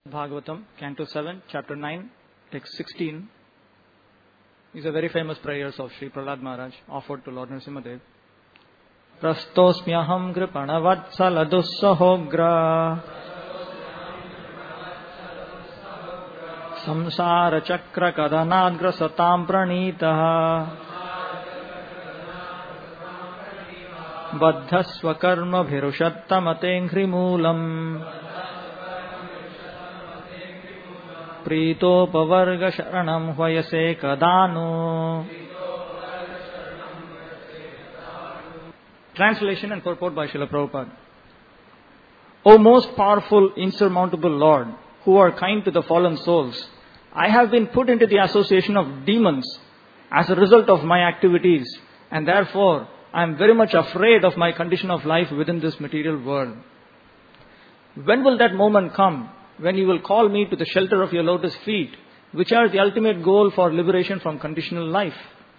Bhagavatam, Canto 7, Chapter 9, Text 16. These are very famous prayers of Sri Prahlad Maharaj offered to Lord Nrsimhadev. Prastosmyaham kripanavatsaladussahogra samsara chakra kadanadgra satam pranitaha baddhasva bhirushattamate Pritopavarga sharanam hvayase kadanu. Translation and purport by Srila Prabhupada. O most powerful, insurmountable Lord, who are kind to the fallen souls, I have been put into the association of demons as a result of my activities, and therefore I am very much afraid of my condition of life within this material world. When will that moment come when you will call me to the shelter of your lotus feet, which are the ultimate goal for liberation from conditional life?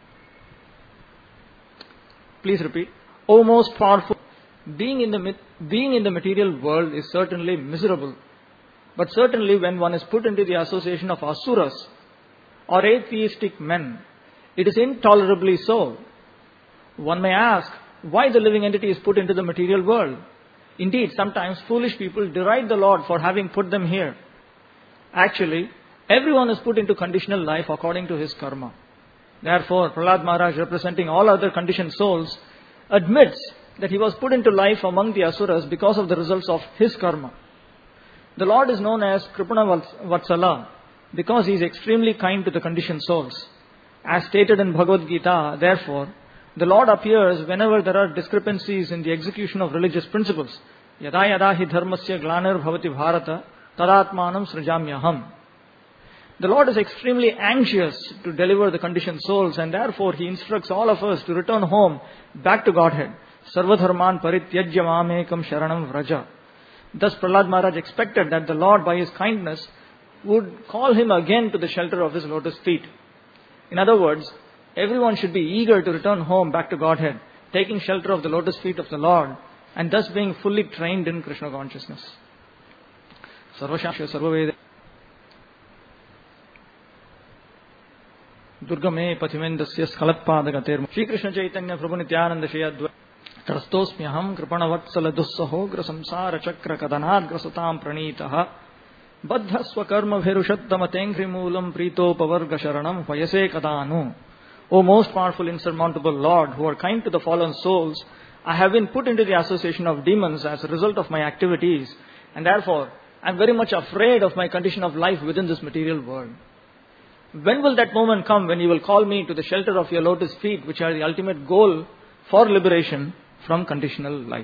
Please repeat. O most powerful, being in the material world is certainly miserable. But certainly when one is put into the association of asuras or atheistic men, it is intolerably so. One may ask why the living entity is put into the material world. Indeed, sometimes foolish people deride the Lord for having put them here. Actually, everyone is put into conditional life according to his karma. Therefore, Prahlad Maharaj, representing all other conditioned souls, admits that he was put into life among the asuras because of the results of his karma. The Lord is known as Kripana Vatsala because he is extremely kind to the conditioned souls. As stated in Bhagavad Gita, therefore, the Lord appears whenever there are discrepancies in the execution of religious principles. Yada yada hi dharmasya glanir bhavati bharata tadatmanam srijamyaham. The Lord is extremely anxious to deliver the conditioned souls, and therefore He instructs all of us to return home back to Godhead. Sarvadharman parityajya mamekam sharanam vraja. Thus Prahlad Maharaj expected that the Lord by His kindness would call him again to the shelter of His lotus feet. In other words, everyone should be eager to return home back to Godhead, taking shelter of the lotus feet of the Lord, and thus being fully trained in Krishna consciousness. Sarvashasya Sarvaveda Durgame Pathimendasya Skalatpadagater Shri Krishna Chaitanya Prabhu Nityananda Shri Advaita Trastosmyaham Kripanavatsaladussahogra samsara chakra kadanadgra satam pranitaha baddhasva karma bhirushattamate moolam pritopavarga sharanam hvayase kadanu. O most powerful, insurmountable Lord, who are kind to the fallen souls, I have been put into the association of demons as a result of my activities, and therefore I am very much afraid of my condition of life within this material world. When will that moment come when you will call me to the shelter of your lotus feet, which are the ultimate goal for liberation from conditional life?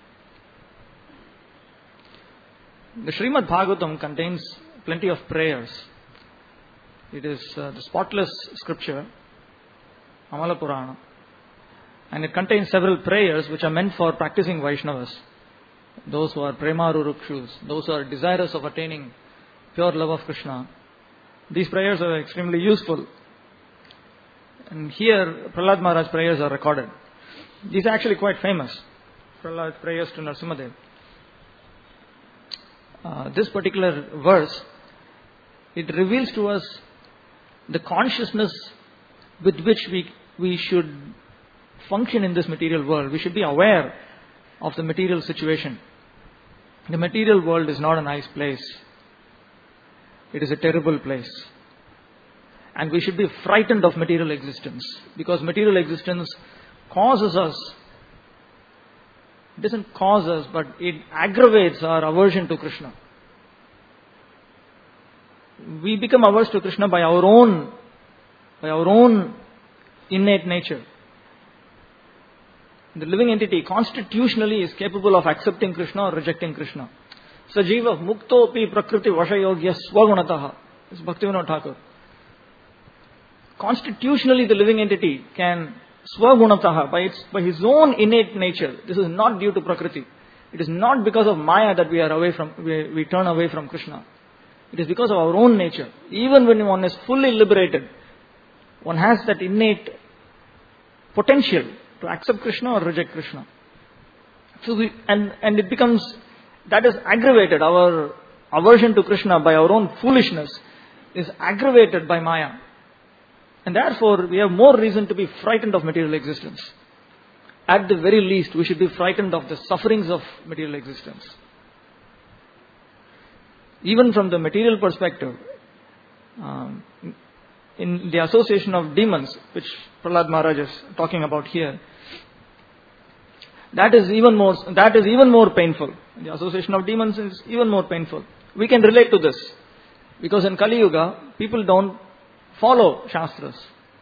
The Srimad Bhagavatam contains plenty of prayers. It is the spotless scripture, Amala Purana, and it contains several prayers which are meant for practicing Vaishnavas, those who are prema rurukshus, those who are desirous of attaining pure love of Krishna. These prayers are extremely useful, and here Prahlad Maharaj's prayers are recorded. These are actually quite famous, Prahlad's prayers to Nrsimhadev. This particular verse, it reveals to us the consciousness with which we should function in this material world. We should be aware of the material situation. The material world is not a nice place. It is a terrible place. And we should be frightened of material existence, because material existence causes us, it doesn't cause us, but it aggravates our aversion to Krishna. We become averse to Krishna by our own innate nature. The living entity constitutionally is capable of accepting Krishna or rejecting Krishna. Sajiva muktopi prakriti vashayogya swagunataha. This is Bhaktivinoda Thakur. Constitutionally, the living entity can swagunataha, by his own innate nature. This is not due to prakriti. It is not because of Maya that we turn away from Krishna. It is because of our own nature. Even when one is fully liberated, one has that innate potential to accept Krishna or reject Krishna. So and it becomes, that is aggravated. Our aversion to Krishna by our own foolishness is aggravated by Maya. And therefore, we have more reason to be frightened of material existence. At the very least, we should be frightened of the sufferings of material existence. Even from the material perspective, in the association of demons, which Prahlad Maharaj is talking about here, that is even more painful. The association of demons is even more painful. We can relate to this because in Kali Yuga, people don't follow Shastras.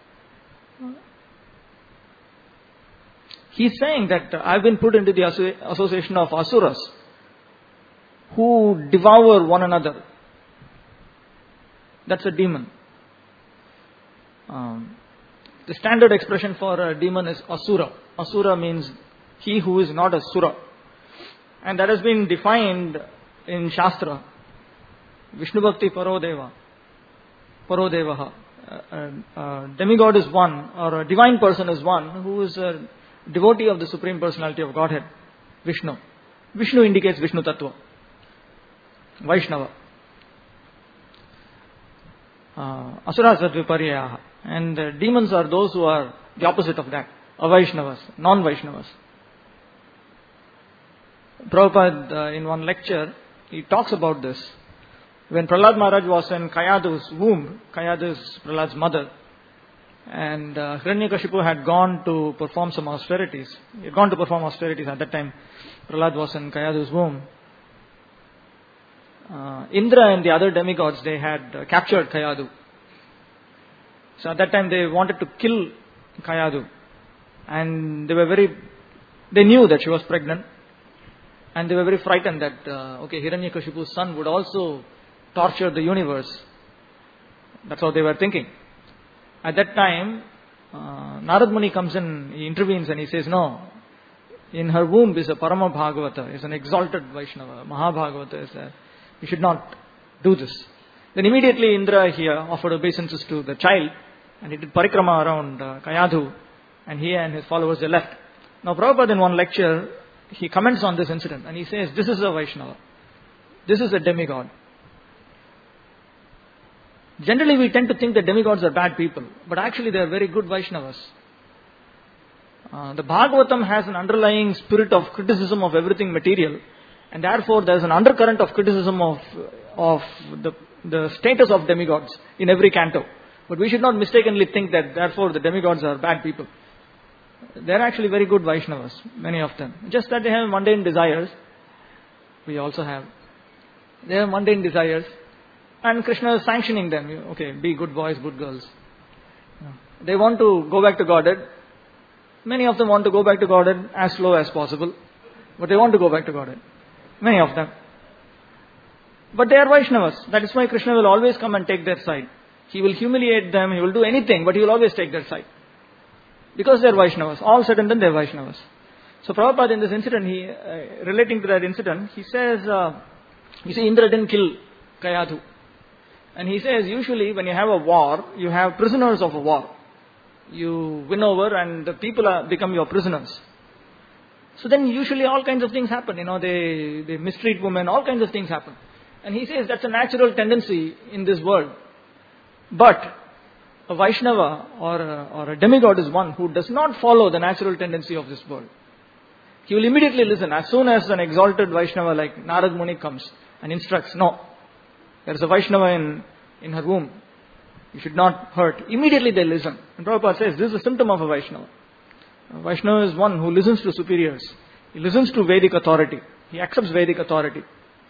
He's saying that I've been put into the association of Asuras who devour one another. That's a demon. The standard expression for a demon is Asura. Asura means he who is not a Sura. And that has been defined in Shastra. Vishnu Bhakti Parodeva. Parodevaha. Demigod is one, or a divine person is one, who is a devotee of the Supreme Personality of Godhead, Vishnu. Vishnu indicates Vishnu Tattva. Vaishnava. Asuras Viparyaha. And demons are those who are the opposite of that. Avaishnavas, non-Vaishnavas. Prabhupada, in one lecture, he talks about this. When Prahlad Maharaj was in Kayadu's womb, Kayadu is Prahlad's mother, and Hiranyakashipu had gone to perform some austerities. He had gone to perform austerities at that time. Prahlad was in Kayadu's womb. Indra and the other demigods, they had captured Kayadu. So at that time they wanted to kill Kayadu. And they knew that she was pregnant. And they were very frightened that, Hiranyakashipu's son would also torture the universe. That's how they were thinking. At that time, Narad Muni comes in, he intervenes and he says, no, in her womb is a Parama Bhagavata, is an exalted Vaishnava. Mahabhagavata is there. You should not do this. Then immediately Indra here offered obeisances to the child and he did parikrama around Kayadu, and he and his followers, they left. Now Prabhupada in one lecture, he comments on this incident and he says, this is a Vaishnava. This is a demigod. Generally we tend to think that demigods are bad people, but actually they are very good Vaishnavas. The Bhagavatam has an underlying spirit of criticism of everything material, and therefore there is an undercurrent of criticism of the status of demigods in every canto. But we should not mistakenly think that therefore the demigods are bad people. They are actually very good Vaishnavas, many of them. Just that they have mundane desires. We also have. They have mundane desires. And Krishna is sanctioning them. Okay, be good boys, good girls. They want to go back to Godhead. Many of them want to go back to Godhead as slow as possible. But they want to go back to Godhead. Many of them. But they are Vaishnavas. That is why Krishna will always come and take their side. He will humiliate them, he will do anything, but he will always take their side. Because they are Vaishnavas. All said and done, they are Vaishnavas. So Prabhupada in this incident, relating to that incident, he says, you see, Indra didn't kill Kayadu. And he says, usually when you have a war, you have prisoners of a war. You win over and the people become your prisoners. So then usually all kinds of things happen. They mistreat women, all kinds of things happen. And he says that's a natural tendency in this world. But a Vaishnava or a demigod is one who does not follow the natural tendency of this world. He will immediately listen. As soon as an exalted Vaishnava like Narad Muni comes and instructs, no, there is a Vaishnava in her womb. You should not hurt. Immediately they listen. And Prabhupada says this is a symptom of a Vaishnava. A Vaishnava is one who listens to superiors. He listens to Vedic authority. He accepts Vedic authority.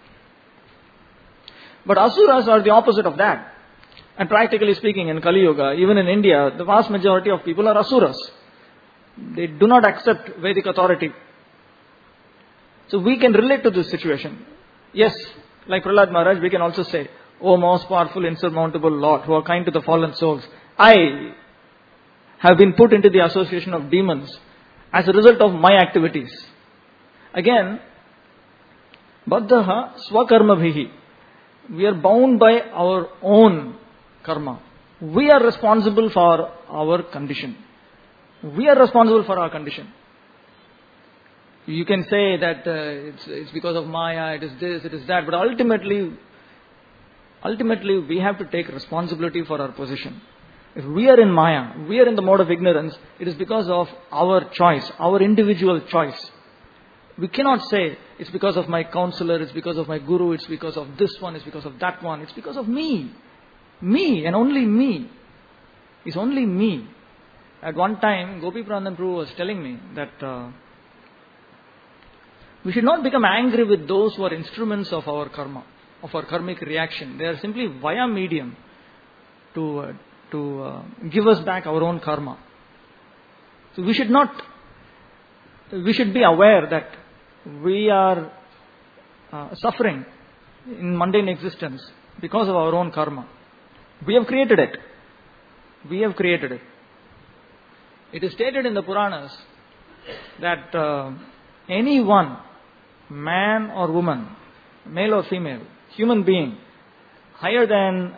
But Asuras are the opposite of that. And practically speaking, in Kali Yuga, even in India, the vast majority of people are Asuras. They do not accept Vedic authority. So we can relate to this situation. Yes, like Prahlad Maharaj, we can also say, O most powerful, insurmountable Lord, who are kind to the fallen souls, I have been put into the association of demons as a result of my activities. Again, Baddhaha Swakarma Bhihi. We are bound by our own karma. We are responsible for our condition. We are responsible for our condition. You can say that it's because of Maya, it is this, it is that, but ultimately Ultimately, we have to take responsibility for our position. If we are in Maya, we are in the mode of ignorance, it is because of our choice, our individual choice. We cannot say, it's because of my counselor, it's because of my guru, it's because of this one, it's because of that one, it's because of me. Me and only me. It's only me. At one time, Gopi Prandan Prabhu was telling me that we should not become angry with those who are instruments of our karma, of our karmic reaction. They are simply via medium to give us back our own karma. So we should be aware that we are suffering in mundane existence because of our own karma. We have created it. We have created it. It is stated in the Puranas that anyone, man or woman, male or female, human being, higher than,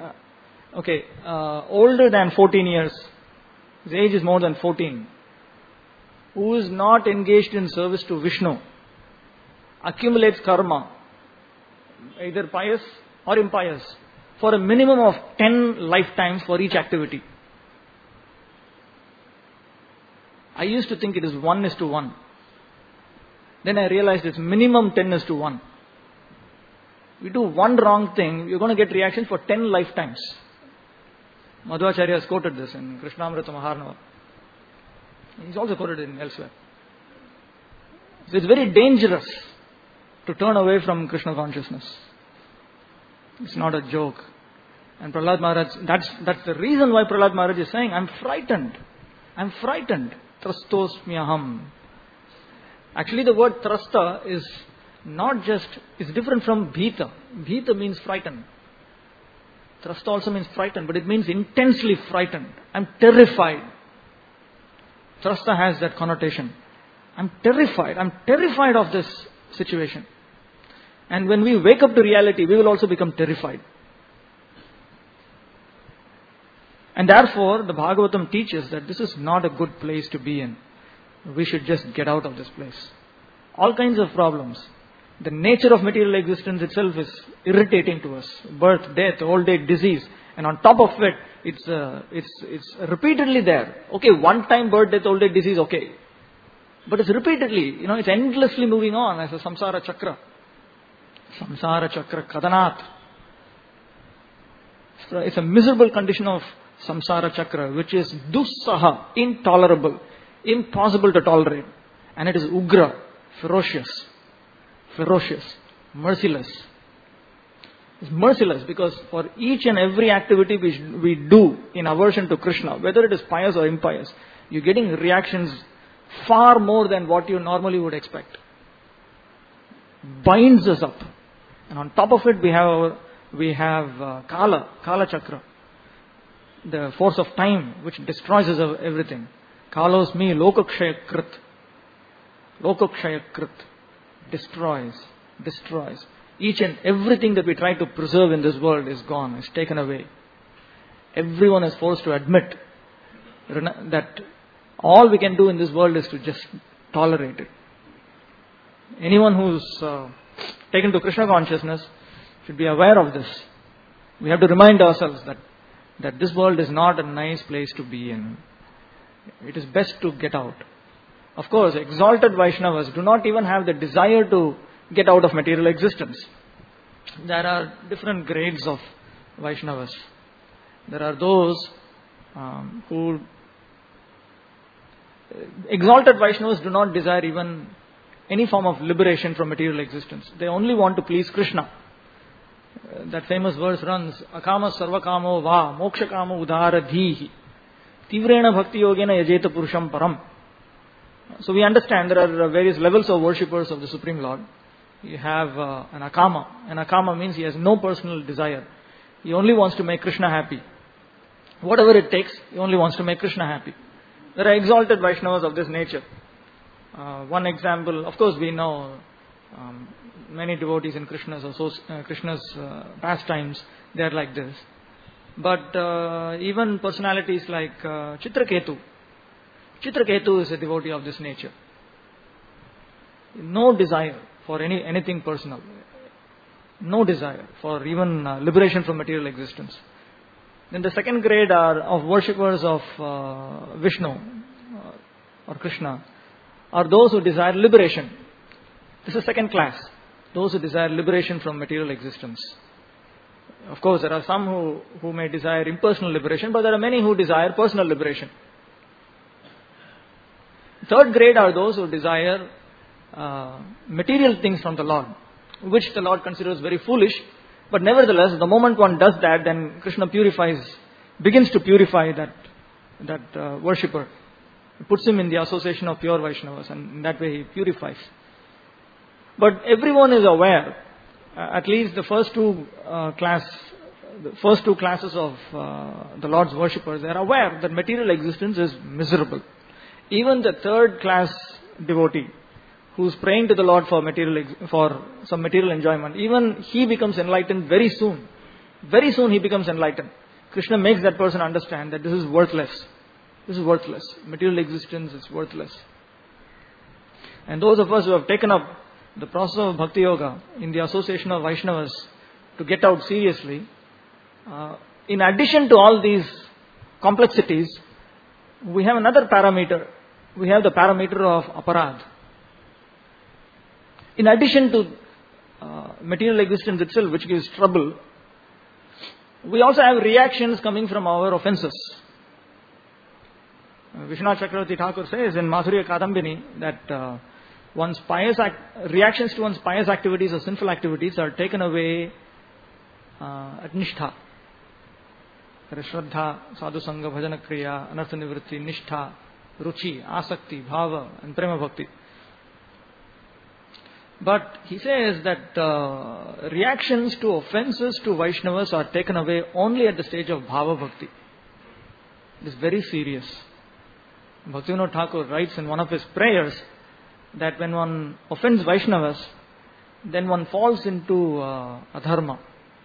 older than 14 years, his age is more than 14, who is not engaged in service to Vishnu, accumulates karma, either pious or impious, for a minimum of 10 lifetimes for each activity. I used to think it is 1:1. Then I realized it's minimum 10:1. We do one wrong thing, you're going to get reaction for 10 lifetimes. Madhvacharya has quoted this in Krishnamrita Maharnava. He's also quoted it elsewhere. So it's very dangerous to turn away from Krishna consciousness. It's not a joke. And Prahlad Maharaj, that's the reason why Prahlad Maharaj is saying, I'm frightened. I'm frightened. Trastosmyaham. Actually, the word trasta is not just, it's different from bhita. Bhita means frightened. Trasta also means frightened, but it means intensely frightened. I'm terrified. Trasta has that connotation. I'm terrified. I'm terrified of this situation. And when we wake up to reality, we will also become terrified. And therefore, the Bhagavatam teaches that this is not a good place to be in. We should just get out of this place. All kinds of problems. The nature of material existence itself is irritating to us. Birth, death, old age, disease. And on top of it, it's repeatedly there. Okay, one time birth, death, old age, disease, okay. But it's repeatedly, it's endlessly moving on as a samsara chakra. Samsara chakra kadanat. It's a miserable condition of samsara chakra, which is dussaha, intolerable, impossible to tolerate. And it is ugra, ferocious, merciless. It's merciless because for each and every activity which we do in aversion to Krishna, whether it is pious or impious, you're getting reactions far more than what you normally would expect. Binds us up. And on top of it, we have Kala Chakra, the force of time which destroys us everything. Kalos me lokakshaya krit, destroys. Each and everything that we try to preserve in this world is gone, is taken away. Everyone is forced to admit that all we can do in this world is to just tolerate it. Anyone who's taken to Krishna consciousness should be aware of this. We have to remind ourselves that this world is not a nice place to be in. It is best to get out. Of course, exalted Vaishnavas do not even have the desire to get out of material existence. There are different grades of Vaishnavas. There are those who... Exalted Vaishnavas do not desire even any form of liberation from material existence. They only want to please Krishna. That famous verse runs, Akama sarvakamo va mokshakamo udaradhihi tivrena bhakti yogena yajeta purusham param. So we understand there are various levels of worshippers of the Supreme Lord. You have an Akama. An Akama means he has no personal desire. He only wants to make Krishna happy. Whatever it takes, he only wants to make Krishna happy. There are exalted Vaishnavas of this nature. One example, of course we know many devotees in Krishna's pastimes, they are like this. But even personalities like Chitraketu. Chitraketu is a devotee of this nature. No desire for anything personal. No desire for even liberation from material existence. Then the second grade are of worshippers of Vishnu or Krishna are those who desire liberation. This is second class. Those who desire liberation from material existence. Of course, there are some who may desire impersonal liberation, but there are many who desire personal liberation. Third grade are those who desire material things from the Lord, which the Lord considers very foolish. But nevertheless, the moment one does that, then Krishna begins to purify that worshipper. It puts him in the association of pure Vaishnavas, and in that way he purifies. But everyone is aware, at least the first two classes of the Lord's worshippers, they are aware that material existence is miserable. Even the third class devotee, who is praying to the Lord for some material enjoyment, even he becomes enlightened very soon. Very soon he becomes enlightened. Krishna makes that person understand that this is worthless. This is worthless. Material existence is worthless. And those of us who have taken up the process of Bhakti Yoga in the association of Vaishnavas to get out seriously, in addition to all these complexities, we have another parameter. We have the parameter of aparad. In addition to material existence itself, which gives trouble, we also have reactions coming from our offenses. Vishwanath Chakravarti Thakur says in Madhurya Kadambini that reactions to one's pious activities or sinful activities are taken away at nishtha. Shraddha, sadhu sangha, bhajana kriya, anartha nivritti, nishtha, ruchi, asakti, bhava and prema bhakti. But he says that reactions to offenses to Vaishnavas are taken away only at the stage of bhava bhakti. It is very serious. Bhaktivinoda Thakur writes in one of his prayers that when one offends Vaishnavas, then one falls into adharma.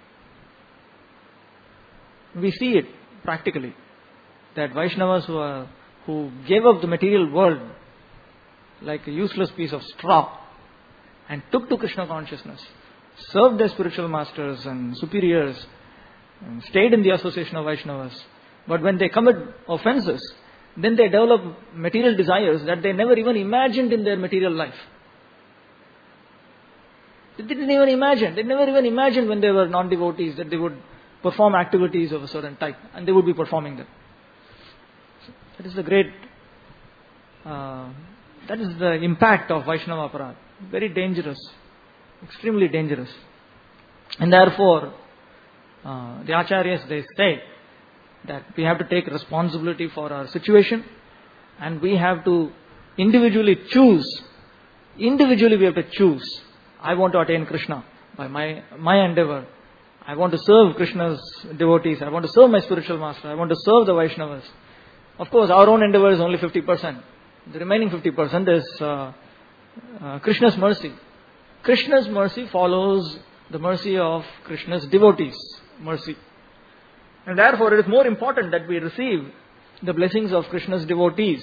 We see it practically, that Vaishnavas who gave up the material world like a useless piece of straw and took to Krishna consciousness, served their spiritual masters and superiors, and stayed in the association of Vaishnavas. But when they commit offenses, then they develop material desires that they never even imagined in their material life. They didn't even imagine. They never even imagined when they were non-devotees that they would perform activities of a certain type, and they would be performing them. So that is the great, that is the impact of Vaishnava aparad. Very dangerous, extremely dangerous. And therefore, the Acharyas, they say that we have to take responsibility for our situation, and we have to individually choose. Individually we have to choose. I want to attain Krishna by my endeavor. I want to serve Krishna's devotees. I want to serve my spiritual master. I want to serve the Vaishnavas. Of course, our own endeavor is only 50%. The remaining 50% is Krishna's mercy. Krishna's mercy follows the mercy of Krishna's devotees' mercy. And therefore, it is more important that we receive the blessings of Krishna's devotees.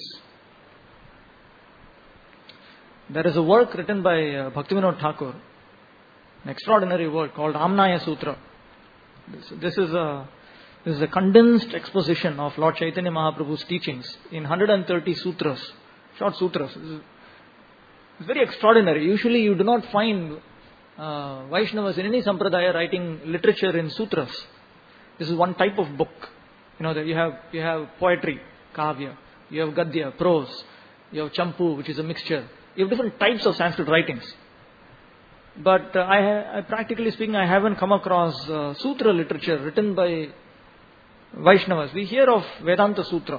There is a work written by Bhaktivinoda Thakur, an extraordinary work called Amnaya Sutra. This is a condensed exposition of Lord Chaitanya Mahaprabhu's teachings in 130 sutras, short sutras. It's very extraordinary. Usually you do not find Vaishnavas in any sampradaya writing literature in sutras. This is one type of book. You know that you have poetry, kavya, you have gadya, prose, you have champu, which is a mixture. You have different types of Sanskrit writings. But I practically speaking, I haven't come across sutra literature written by Vaishnavas. We hear of Vedanta Sutra.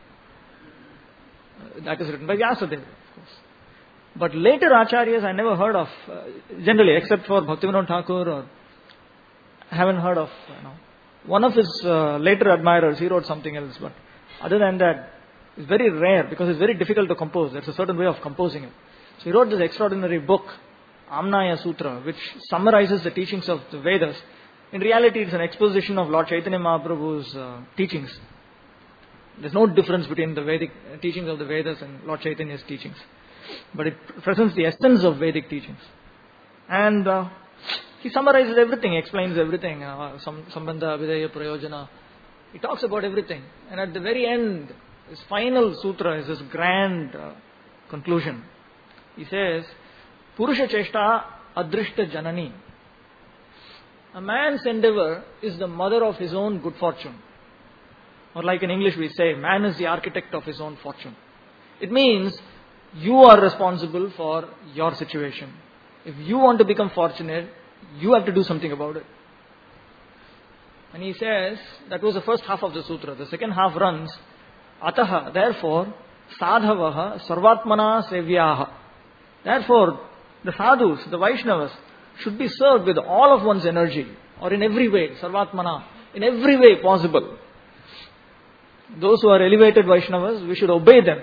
That is written by Vyasadeva, of course. But later Acharyas I never heard of, generally, except for Bhaktivinoda Thakur, or I haven't heard of, one of his later admirers, he wrote something else. But other than that, it's very rare because it's very difficult to compose. There's a certain way of composing it. So he wrote this extraordinary book, Amnaya Sutra, which summarizes the teachings of the Vedas. In reality, it's an exposition of Lord Chaitanya Mahaprabhu's teachings. There's no difference between the Vedic teachings of the Vedas and Lord Chaitanya's teachings. But it presents the essence of Vedic teachings. And He summarizes everything, explains everything. Sambandha, Abhidheya, Prayojana. He talks about everything. And at the very end, his final sutra is his grand conclusion. He says, Purusha Cheshta Adrishta Janani. A man's endeavor is the mother of his own good fortune. Or like in English we say, man is the architect of his own fortune. It means you are responsible for your situation. If you want to become fortunate, you have to do something about it. And he says, that was the first half of the sutra. The second half runs, Ataha, therefore, Sadhavaha Sarvatmana Sevyaha. Therefore, the sadhus, the Vaishnavas, should be served with all of one's energy, or in every way, Sarvatmana, in every way possible. Those who are elevated Vaishnavas, we should obey them.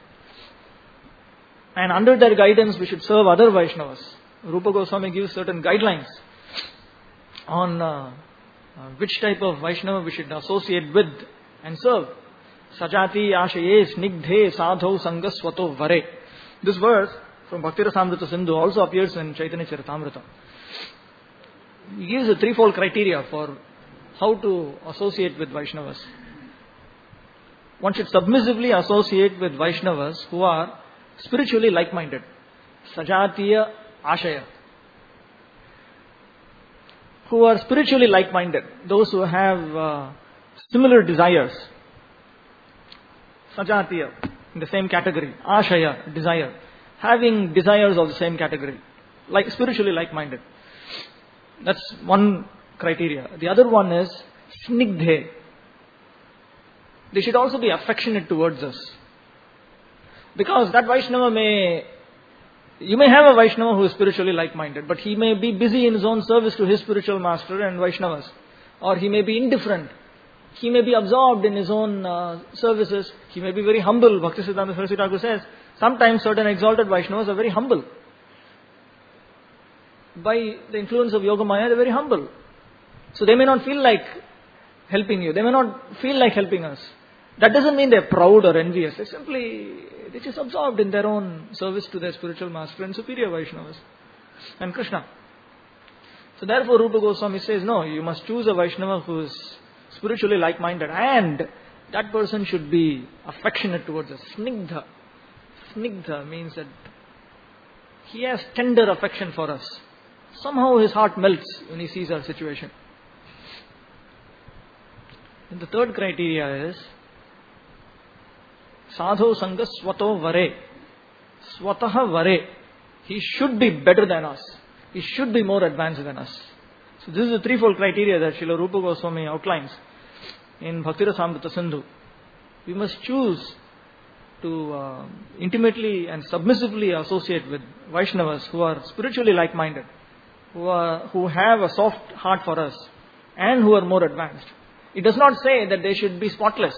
And under their guidance, we should serve other Vaishnavas. Rupa Goswami gives certain guidelines on which type of Vaishnava we should associate with and serve. Sajati ashaye snigdhe sadho sangaswato vare. This verse from Bhakti Rasamrita Sindhu also appears in Chaitanya Charitamrita. He gives a threefold criteria for how to associate with Vaishnavas. One should submissively associate with Vaishnavas who are spiritually like-minded. Sajatiya ashaya. Who are spiritually like-minded. Those who have similar desires. Sajatiya, in the same category. Ashaya, desire. Having desires of the same category. Like spiritually like-minded. That's one criteria. The other one is snigdhe. They should also be affectionate towards us. Because that Vaishnava you may have a Vaishnava who is spiritually like-minded, but he may be busy in his own service to his spiritual master and Vaishnavas. Or he may be indifferent. He may be absorbed in his own services. He may be very humble. Bhaktisiddhanta Saraswati Thakur says, sometimes certain exalted Vaishnavas are very humble. By the influence of Yogamaya, they are very humble. So they may not feel like helping you. They may not feel like helping us. That doesn't mean they are proud or envious. They're just absorbed in their own service to their spiritual master and superior Vaishnavas and Krishna. So therefore Rupa Goswami says, no, you must choose a Vaishnava who is spiritually like-minded, and that person should be affectionate towards us. Snigdha. Snigdha means that he has tender affection for us. Somehow his heart melts when he sees our situation. And the third criteria is Sadho Sangha Swato Vare. Swataha Vare. He should be better than us. He should be more advanced than us. So this is the threefold criteria that Srila Rupa Goswami outlines in Bhakti Rasamrita Sindhu. We must choose to intimately and submissively associate with Vaishnavas who are spiritually like-minded, who have a soft heart for us, and who are more advanced. It does not say that they should be spotless.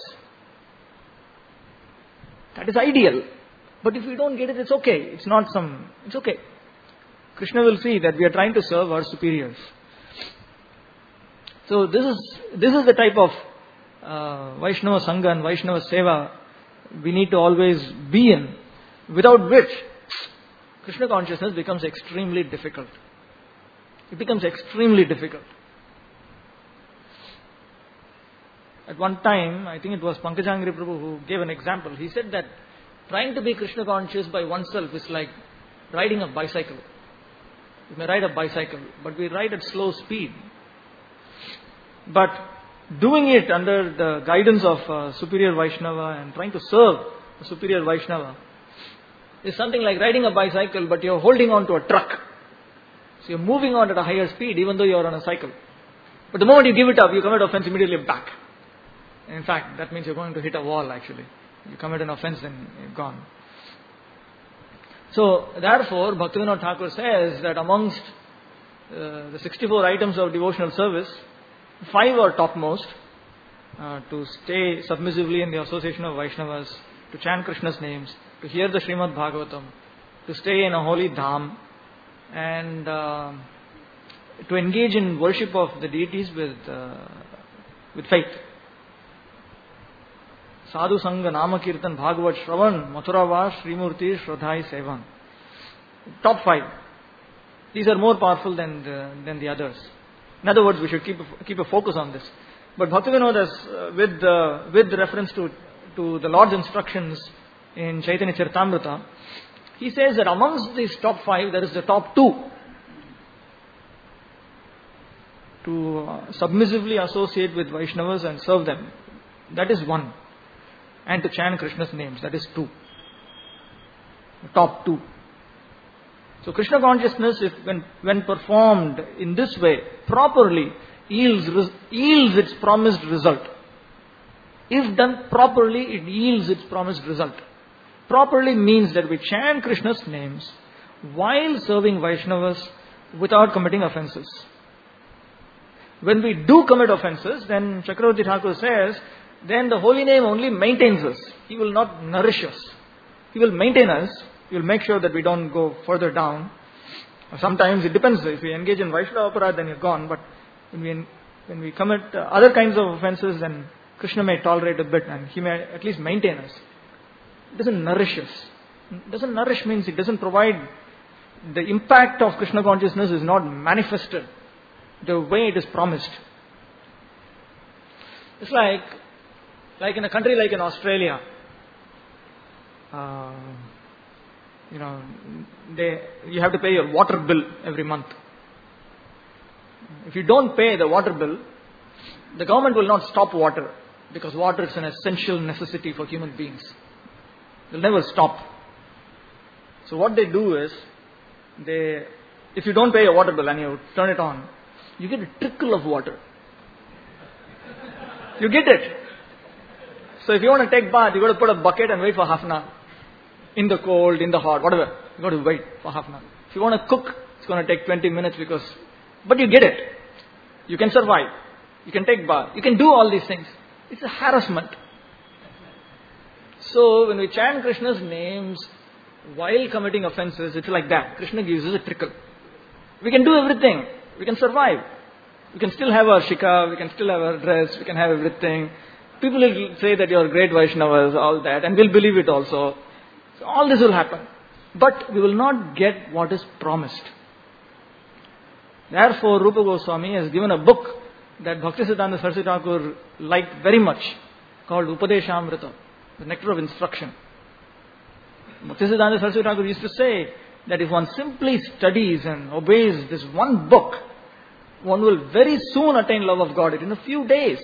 That is ideal. But if we don't get it, it's okay. It's okay. Krishna will see that we are trying to serve our superiors. So this is the type of Vaishnava Sangha and Vaishnava Seva we need to always be in, without which Krishna consciousness becomes extremely difficult. It becomes extremely difficult. At one time, I think it was Pankajangri Prabhu who gave an example. He said that trying to be Krishna conscious by oneself is like riding a bicycle. You may ride a bicycle, but we ride at slow speed. But doing it under the guidance of superior Vaishnava and trying to serve a superior Vaishnava is something like riding a bicycle, but you're holding on to a truck. So you're moving on at a higher speed even though you're on a cycle. But the moment you give it up, you commit offense immediately back. In fact, that means you're going to hit a wall actually. You commit an offense and you're gone. So, therefore, Bhaktivinoda Thakur says that amongst the 64 items of devotional service, 5 are topmost. To stay submissively in the association of Vaishnavas, to chant Krishna's names, to hear the Srimad Bhagavatam, to stay in a holy dham, and to engage in worship of the deities with faith. Sadhu Sangha, Nama Kirtan, Bhagavat, Shravan, Mathurava, Srimurti, Shraddhai, Sevan. Top 5. These are more powerful than the others. In other words, we should keep a focus on this. But Bhaktivinoda, with reference to the Lord's instructions in Chaitanya Charitamrita, he says that amongst these top 5, there is the top 2. To submissively associate with Vaishnavas and serve them. That is 1. And to chant Krishna's names. That is 2. The top 2. So Krishna consciousness, when performed in this way, properly, yields its promised result. If done properly, it yields its promised result. Properly means that we chant Krishna's names while serving Vaishnavas without committing offenses. When we do commit offenses, then Chakravarti Thakur says, then the holy name only maintains us. He will not nourish us. He will maintain us. He will make sure that we don't go further down. Sometimes it depends. If we engage in Vaishnava aparadha, then you're gone. But when we commit other kinds of offenses, then Krishna may tolerate a bit and he may at least maintain us. It doesn't nourish us. It doesn't nourish means it doesn't provide, the impact of Krishna consciousness is not manifested the way it is promised. It's like in a country like in Australia, you have to pay your water bill every month. If you don't pay the water bill, the government will not stop water, because water is an essential necessity for human beings. They'll never stop. So what they do is, if you don't pay your water bill and you turn it on, you get a trickle of water. You get it. So if you want to take bath, you got to put a bucket and wait for half an hour. In the cold, in the hot, whatever. You got to wait for half an hour. If you want to cook, it's going to take 20 minutes but you get it. You can survive. You can take bath. You can do all these things. It's a harassment. So when we chant Krishna's names while committing offenses, it's like that. Krishna gives us a trickle. We can do everything. We can survive. We can still have our shikha, we can still have our dress, we can have everything. People will say that you are great Vaishnavas, all that, and we'll believe it also. So all this will happen. But we will not get what is promised. Therefore, Rupa Goswami has given a book that Bhaktisiddhanta Saraswati Thakur liked very much, called Upadeshamrita, the nectar of instruction. Bhaktisiddhanta Saraswati Thakur used to say that if one simply studies and obeys this one book, one will very soon attain love of God in a few days.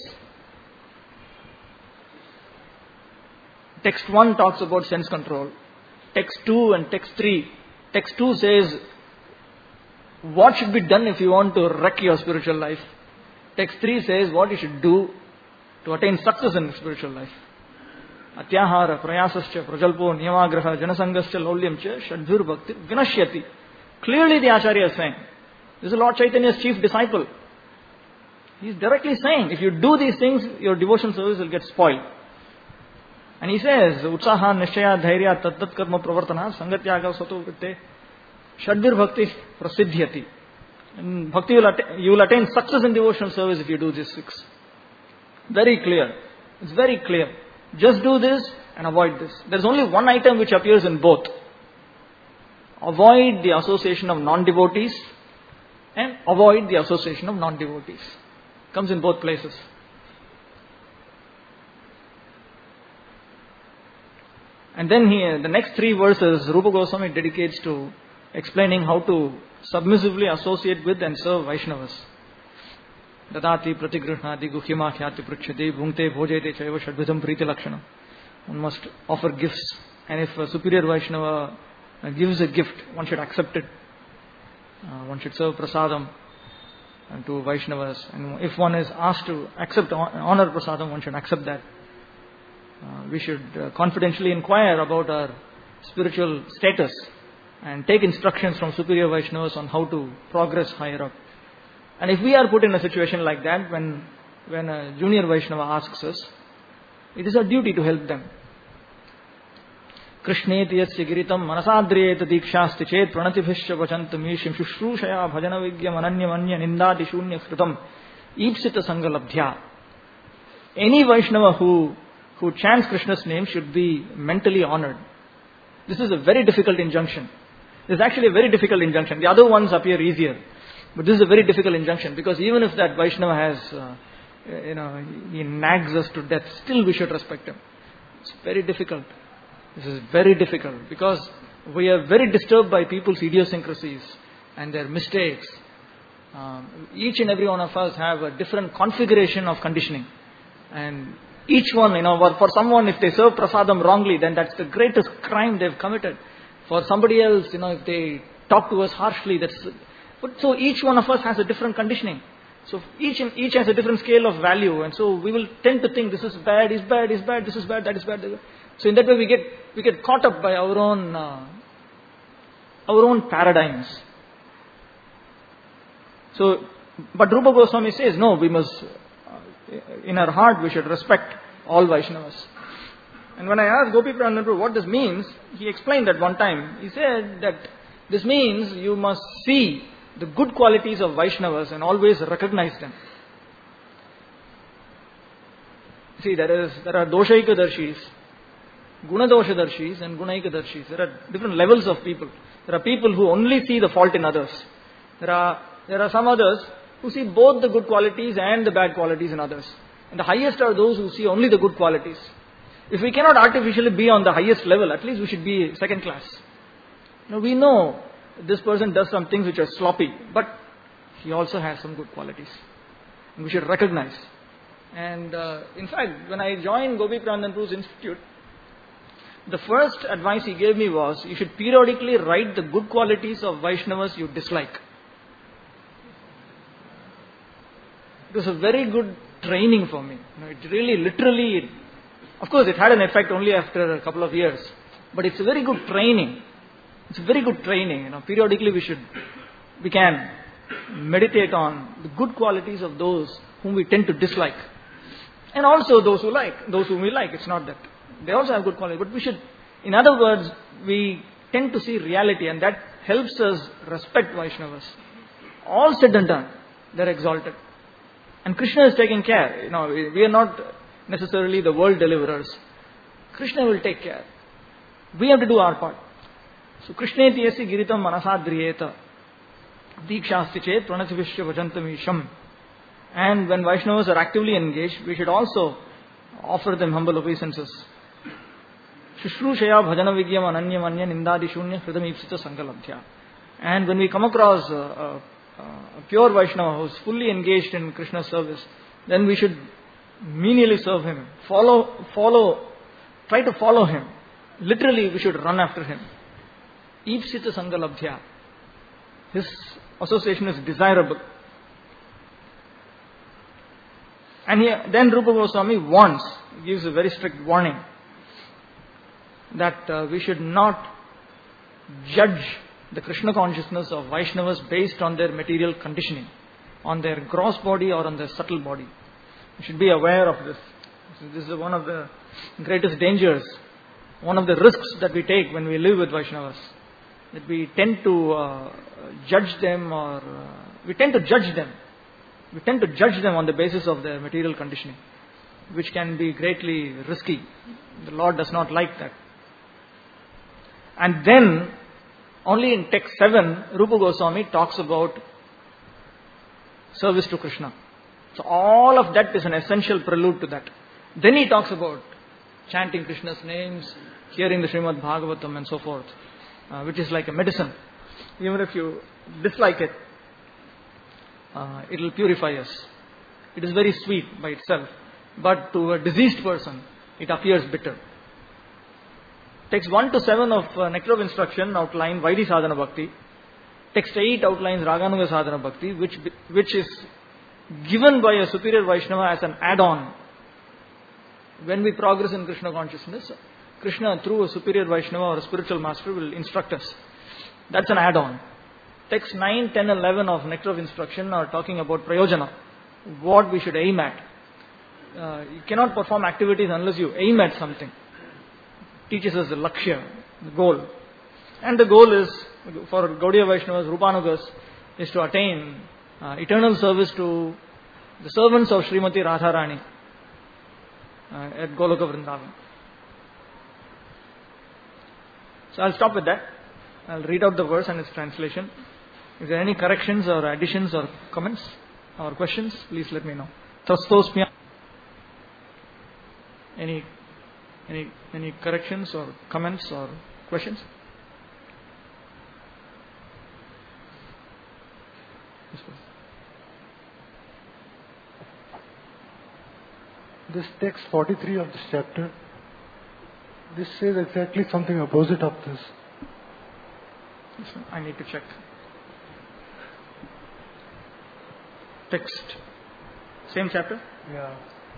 Text 1 talks about sense control. Text 2 and text 3. Text 2 says what should be done if you want to wreck your spiritual life. Text 3 says what you should do to attain success in spiritual life. Atyahara, prayasascha, prajalpo, niyamagraha, janasangascha, laulyamcha, shadbhur bhakti, vinashyati. Clearly the Acharya is saying, this is Lord Chaitanya's chief disciple. He is directly saying, if you do these things, your devotion service will get spoiled. And he says, Utsaha, Nishchaya, Dhairya, Tattat Karma Pravartana, Sangatyaga, Sato Vitte, Shadbhir Bhakti, Prasidhyati. And Bhakti you will attain success in devotional service if you do these 6. Very clear. It's very clear. Just do this and avoid this. There is only one item which appears in both. Avoid the association of non-devotees and avoid the association of non-devotees. Comes in both places. And then here, the next 3 verses, Rupa Goswami dedicates to explaining how to submissively associate with and serve Vaishnavas. Dadati pratigrihnati guhyama khyati prichyati bhungte bhojete chaiva shadvidam priti lakshana. One must offer gifts. And if a superior Vaishnava gives a gift, one should accept it. One should serve prasadam to Vaishnavas. And if one is asked to accept honor prasadam, one should accept that. We should confidentially inquire about our spiritual status and take instructions from superior Vaishnavas on how to progress higher up. And if we are put in a situation like that, when a junior Vaishnava asks us, it is our duty to help them. Krishneti yasya giritam manasadriyeta dikshasti chet pranatibhishya vachantam mishim shushrushaya bhajana vigyam ananyamanya nindati shunya kritam ipsita sangalabdhya. Any Vaishnava who chants Krishna's name should be mentally honored. This is a very difficult injunction. This is actually a very difficult injunction. The other ones appear easier. But this is a very difficult injunction, because even if that Vaishnava has, he nags us to death, still we should respect him. It's very difficult. This is very difficult, because we are very disturbed by people's idiosyncrasies and their mistakes. Each and every one of us have a different configuration of conditioning. And each one, for someone, if they serve prasadam wrongly, then that's the greatest crime they've committed. For somebody else, if they talk to us harshly, so each one of us has a different conditioning. So each has a different scale of value, and so we will tend to think this is bad, this is bad, this is bad, that is bad. So in that way we get caught up by our own paradigms. So, but Rupa Goswami says, no, we must, in our heart we should respect all Vaishnavas. And when I asked Gopi Pranandapur what this means, he explained that one time. He said that this means you must see the good qualities of Vaishnavas and always recognize them. See, there are Doshaikadarshis, Gunadoshadarshis and Gunaikadarshis. There are different levels of people. There are people who only see the fault in others. There are some others who see both the good qualities and the bad qualities in others. And the highest are those who see only the good qualities. If we cannot artificially be on the highest level, at least we should be second class. We know this person does some things which are sloppy, but he also has some good qualities. And we should recognize. And in fact, when I joined Gopi Pranandapur's institute, the first advice he gave me was, you should periodically write the good qualities of Vaishnavas you dislike. It was a very good training for me. It really, literally, of course it had an effect only after a couple of years. But it's a very good training. It's a very good training. Periodically we can meditate on the good qualities of those whom we tend to dislike. And also those whom we like. It's not that. They also have good qualities. But we should, in other words, we tend to see reality, and that helps us respect Vaishnavas. All said and done, they're exalted. And Krishna is taking care. We are not necessarily the world deliverers. Krishna will take care. We have to do our part. So Krishneti yasi giritam manasadriyeta dikshasti chet pranativishya vajantam isham. And when Vaishnavas are actively engaged, we should also offer them humble obeisances. Shushrushaya bhajana vigyam ananyam anya nindadi shunya hridam ipsita sangalabdhya. And when we come across a pure Vaishnava who is fully engaged in Krishna's service, then we should menially serve him. Try to follow him. Literally, we should run after him. Ipsita sangalabdhya. His association is desirable. And then Rupa Goswami gives a very strict warning that we should not judge the Krishna consciousness of Vaishnavas based on their material conditioning, on their gross body or on their subtle body. We should be aware of this. This is one of the greatest dangers, one of the risks that we take when we live with Vaishnavas. That we tend to judge them, we tend to judge them. We tend to judge them on the basis of their material conditioning, which can be greatly risky. The Lord does not like that. And then, only in text 7, Rupa Goswami talks about service to Krishna. So all of that is an essential prelude to that. Then he talks about chanting Krishna's names, hearing the Srimad Bhagavatam and so forth, which is like a medicine. Even if you dislike it, it will purify us. It is very sweet by itself. But to a diseased person, it appears bitter. Text 1 to 7 of Nectar of Instruction outline Vaidhi Sadhana Bhakti. Text 8 outlines Raganuga Sadhana Bhakti, which is given by a superior Vaishnava as an add-on. When we progress in Krishna consciousness, Krishna through a superior Vaishnava or a spiritual master will instruct us. That's an add-on. Text 9, 10, 11 of Nectar of Instruction are talking about prayojana, what we should aim at. You cannot perform activities unless you aim at something. Teaches us the lakshya, the goal. And the goal is, for Gaudiya Vaishnavas, Rupanugas, is to attain eternal service to the servants of Srimati Radharani at Goloka Vrindavan. So I'll stop with that. I'll read out the verse and its translation. If there are any corrections or additions or comments or questions, please let me know. Trastosmya. Any corrections or comments or questions? This text 43 of this chapter, this says exactly something opposite of this. I need to check. Text. Same chapter? Yeah.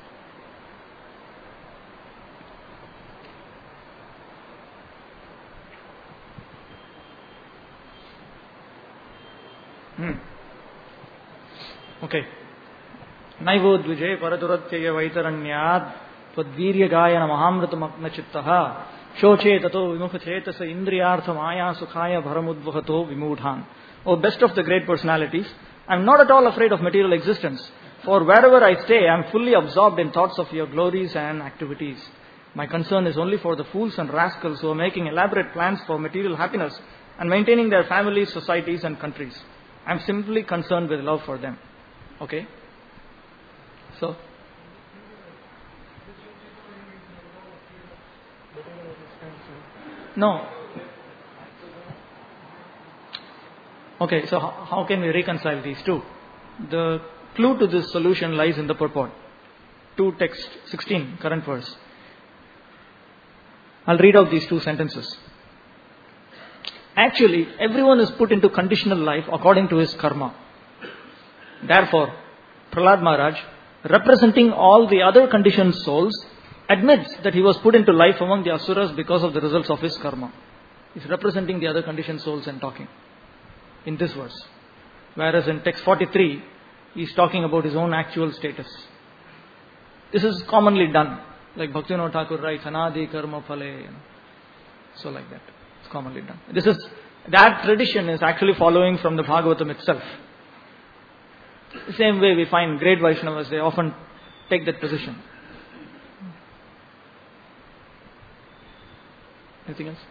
Okay. Naivo dvije paraduratyaya vaitaranyad twadvirya gayana mahamritamagna chittaha shoche tato vimukha chetasa indriyartha maya sukhaya bharamudvahato vimudhan. Oh, best of the great personalities, I am not at all afraid of material existence, for wherever I stay, I am fully absorbed in thoughts of your glories and activities. My concern is only for the fools and rascals who are making elaborate plans for material happiness and maintaining their families, societies and countries. I am simply concerned with love for them. Okay? So, no. Okay, so how can we reconcile these two? The clue to this solution lies in the purport. 2 text 16, current verse. I'll read out these 2 sentences. Actually, everyone is put into conditional life according to his karma. Therefore, Prahlad Maharaj, representing all the other conditioned souls, admits that he was put into life among the asuras because of the results of his karma. He's representing the other conditioned souls and talking in this verse. Whereas in text 43, he's talking about his own actual status. This is commonly done. Like Bhaktivinoda Thakur writes, Anadi karma phale. So like that. It's commonly done. That tradition is actually following from the Bhagavatam itself. The same way we find great Vaishnavas, they often take that position. Anything else?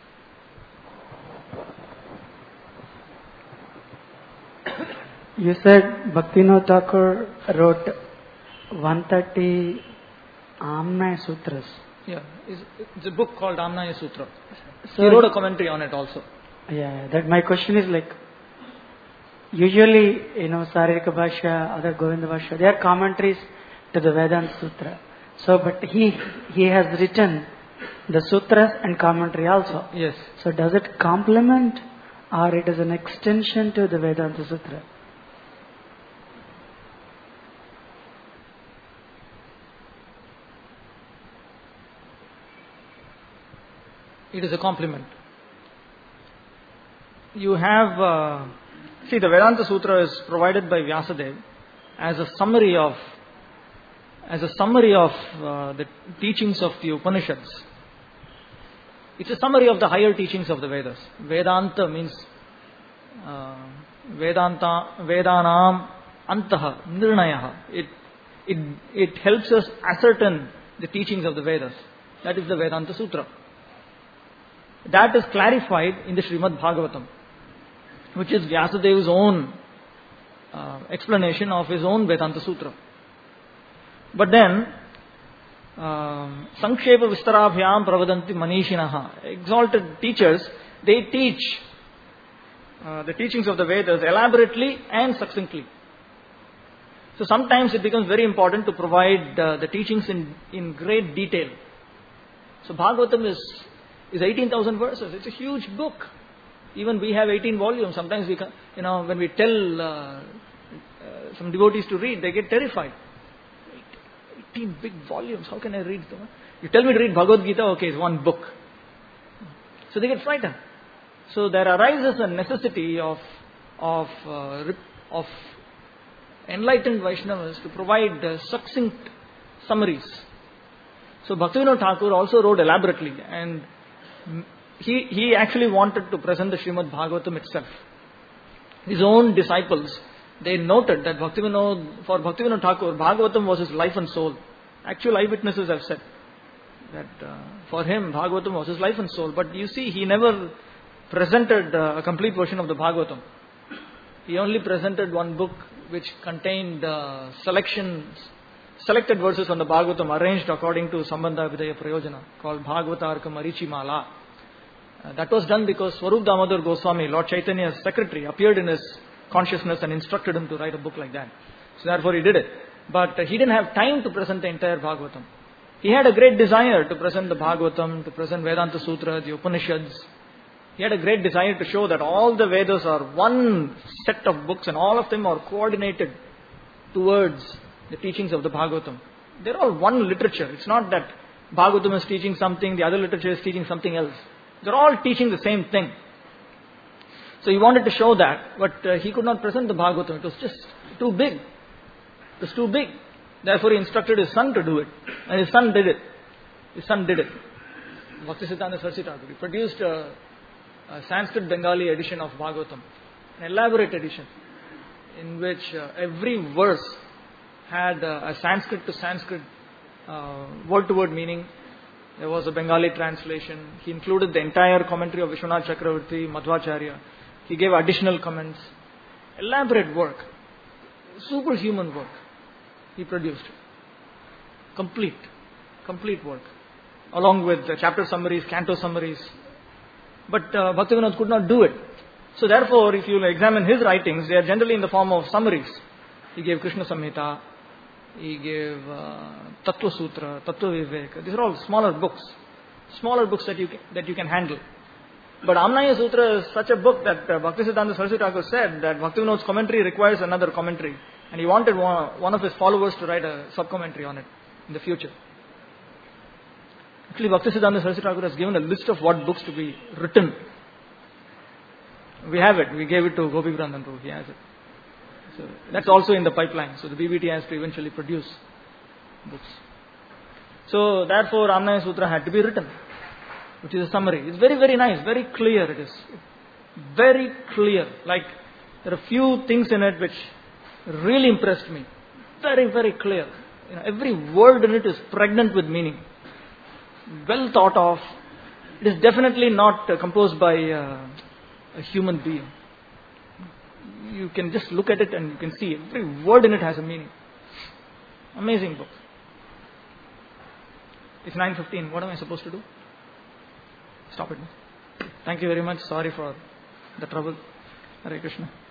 You said Bhaktivinoda Thakur wrote 130 Amnaya Sutras. Yeah, it's a book called Amnaya Sutra. So he wrote a commentary on it also. Yeah, that my question is like, usually, Saririka Bhashya, other Govinda Bhashya, they are commentaries to the Vedanta Sutra. So, but he has written the sutras and commentary also. Yes. So, does it complement or it is an extension to the Vedanta Sutra? It is a complement. You have, the Vedanta Sutra is provided by Vyasadeva as a summary of the teachings of the Upanishads. It's a summary of the higher teachings of the Vedas. Vedanta means Vedanam Antaha Nirnayaha. It helps us ascertain the teachings of the Vedas. That is the Vedanta Sutra. That is clarified in the Srimad Bhagavatam, which is Vyasadeva's own explanation of his own Vedanta Sutra. But then, Sankshepa Vistarabhyam Pravadanti Manishinaha, exalted teachers, they teach the teachings of the Vedas elaborately and succinctly. So sometimes it becomes very important to provide the teachings in great detail. So Bhagavatam is 18,000 verses. It's a huge book. Even we have 18 volumes. Sometimes when we tell some devotees to read, they get terrified. 18 big volumes. How can I read them? You tell me to read Bhagavad Gita, okay, it's one book. So they get frightened. So there arises a necessity of enlightened Vaishnavas to provide succinct summaries. So Bhaktivinoda Thakur also wrote elaborately, and he actually wanted to present the Srimad Bhagavatam itself. His own disciples, they noted that for Bhaktivinoda Thakur, Bhagavatam was his life and soul. Actual eyewitnesses have said that for him, Bhagavatam was his life and soul. But you see, he never presented a complete version of the Bhagavatam. He only presented one book which contained selected verses on the Bhagavatam arranged according to Sambandha Vidaya Prayojana, called Bhagavatarka Marichi Mala. That was done because Swarup Damodar Goswami, Lord Chaitanya's secretary, appeared in his consciousness and instructed him to write a book like that. So therefore he did it. But he didn't have time to present the entire Bhagavatam. He had a great desire to present the Bhagavatam, to present Vedanta Sutra, the Upanishads. He had a great desire to show that all the Vedas are one set of books and all of them are coordinated towards the teachings of the Bhagavatam. They're all one literature. It's not that Bhagavatam is teaching something, the other literature is teaching something else. They're all teaching the same thing. So he wanted to show that, but he could not present the Bhagavatam. It was just too big. It was too big. Therefore he instructed his son to do it. And his son did it. Bhaktisiddhanta Saraswati Thakur. He produced a Sanskrit Bengali edition of Bhagavatam. An elaborate edition in which every verse had a Sanskrit to Sanskrit word to word meaning. There was a Bengali translation. He included the entire commentary of Vishwanath Chakravarti, Madhvacharya. He gave additional comments. Elaborate work. Superhuman work. He produced. Complete work. Along with chapter summaries, canto summaries. But Bhaktivinoda could not do it. So therefore, if you examine his writings, they are generally in the form of summaries. He gave Krishna Samhita. He gave Tattva Sutra, Tattva Viveka. These are all smaller books that you can handle. But Amnaya Sutra is such a book that Bhaktisiddhanta Saraswati Thakur said that Bhaktivinoda's commentary requires another commentary. And he wanted one of his followers to write a sub-commentary on it in the future. Actually, Bhaktisiddhanta Saraswati Thakur has given a list of what books to be written. We have it. We gave it to Gopi Brandan too. He has it. So that's also in the pipeline. So the BBT has to eventually produce books. So therefore, Amnaya Sutra had to be written, which is a summary. It's very, very nice, very clear it is. Very clear. Like, there are few things in it which really impressed me. Very, very clear. Every word in it is pregnant with meaning. Well thought of. It is definitely not composed by a human being. You can just look at it and you can see every word in it has a meaning. Amazing book. It's 9:15. What am I supposed to do? Stop it. Thank you very much. Sorry for the trouble. Hare Krishna.